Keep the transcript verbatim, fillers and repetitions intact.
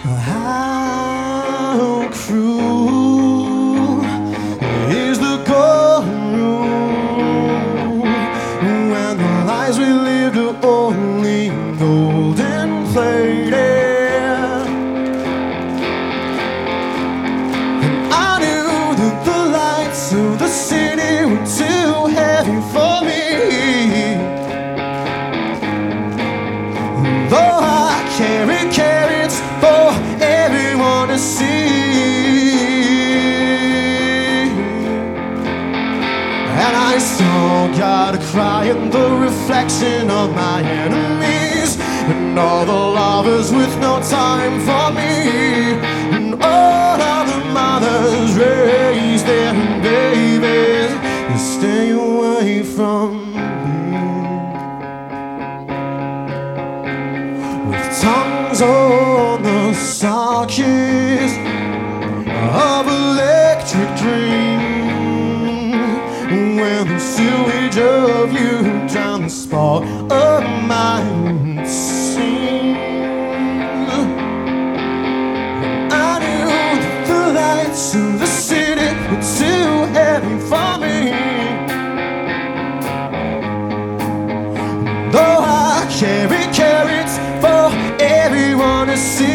How cruel is the golden rule when the lies we lived are only golden plated. And I knew that the lights of the city were too heavy for me, though I carried carrots for everyone to see. And I saw God cry in the reflection of my enemies, and all the lovers with no time for me, and all of the mothers raised their babies to stay away from tongues on the sockets of electric dream, when the sewage of you drowned the spark of my scene. I knew that the lights of the city were too heavy for me, though I carry carrots for everyone to see.